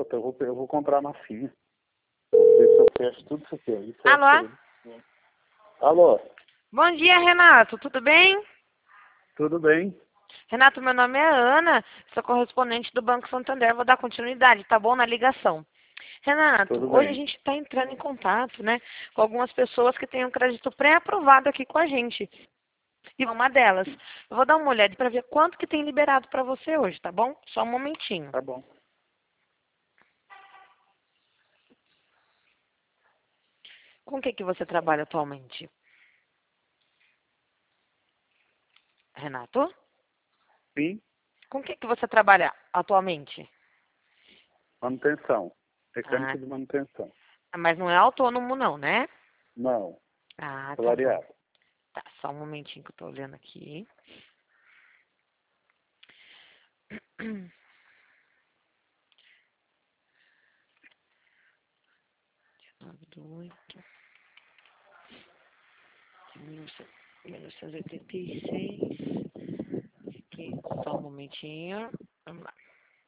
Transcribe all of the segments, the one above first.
outra. Eu vou comprar massinha. Vou ver se eu fecho tudo isso aqui. Aí fecho Alô? tudo. Alô? Bom dia, Renato. Tudo bem? Tudo bem? Renato, meu nome é Ana, sou correspondente do Banco Santander. Vou dar continuidade, tá bom? Na ligação. Renato, Tudo hoje a bem. gente está entrando em contato, né, com algumas pessoas que têm um crédito pré-aprovado aqui com a gente. E uma delas, eu vou dar uma olhada para ver quanto que tem liberado para você hoje, tá bom? Só um momentinho. Tá bom. Com o que você trabalha atualmente? Renato? Sim, Com o que você trabalha atualmente? manutenção. Ah, Mecânico de manutenção. mas não é autônomo não, né? Não, Ah, tá bom. salariado. Tá, só um momentinho que eu tô olhando aqui. 9/8 de 1986. Aqui, só um momentinho. Vamos lá.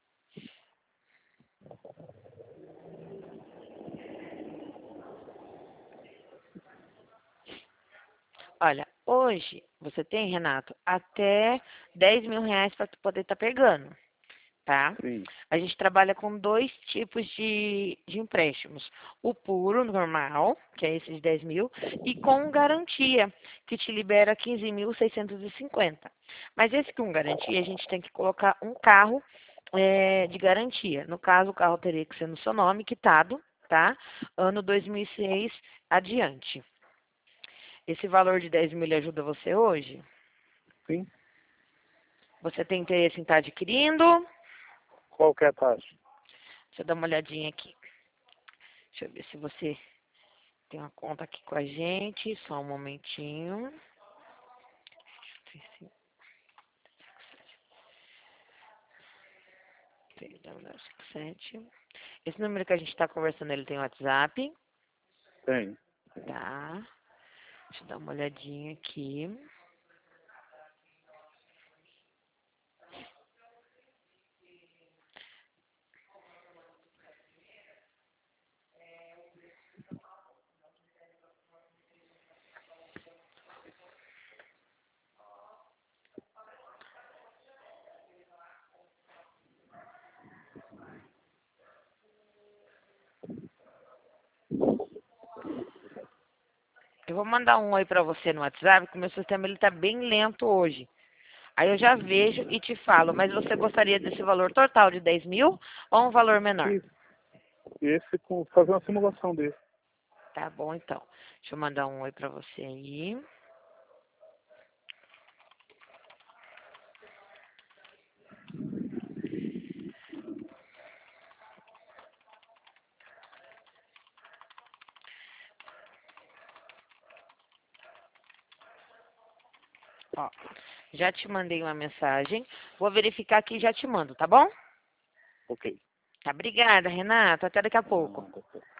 Olha, hoje você tem, Renato, até 10 mil reais para poder estar pegando, tá? Sim, A gente trabalha com dois tipos de empréstimos. O puro, normal, que é esse de 10 mil, e com garantia, que te libera 15.650. Mas esse com garantia, a gente tem que colocar um carro de garantia. No caso, o carro teria que ser no seu nome, quitado, tá? Ano 2006 adiante. Esse valor de 10 mil ele ajuda você hoje? sim. Você tem interesse em estar adquirindo? Qual que é a taxa? Deixa eu dar uma olhadinha aqui. Deixa eu ver se você tem uma conta aqui com a gente. Só um momentinho. 3957. Esse número que a gente está conversando, ele tem WhatsApp, Tem. tá? Deixa eu dar uma olhadinha aqui. Eu vou mandar um oi pra você no WhatsApp, porque o meu sistema ele tá bem lento hoje. Aí eu já vejo e te falo, mas você gostaria desse valor total de 10 mil ou um valor menor? Isso. Esse, fazer uma simulação desse. Tá bom, então. Deixa eu mandar um oi pra você aí. Ó, já te mandei uma mensagem. Vou verificar aqui e já te mando, tá bom? Ok. Tá, obrigada, Renata. Até daqui a pouco. Tá certo.